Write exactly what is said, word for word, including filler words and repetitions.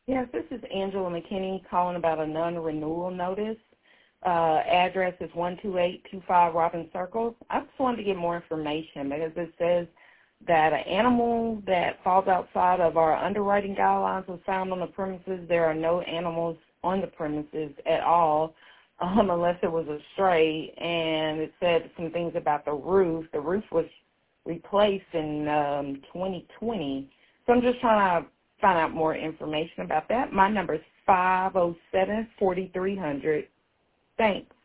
Yes, this is Angela McKinney calling about a non-renewal notice. Uh, address is one two eight two five Robin Circle. I just wanted to get more information because it says that an animal that falls outside of our underwriting guidelines was found on the premises. There are no animals on the premises at all, um, unless it was a stray. And it said some things about the roof. The roof was replaced in um, twenty twenty. So I'm just trying to find out more information about that. My number is five oh seven, four three hundred. Thanks.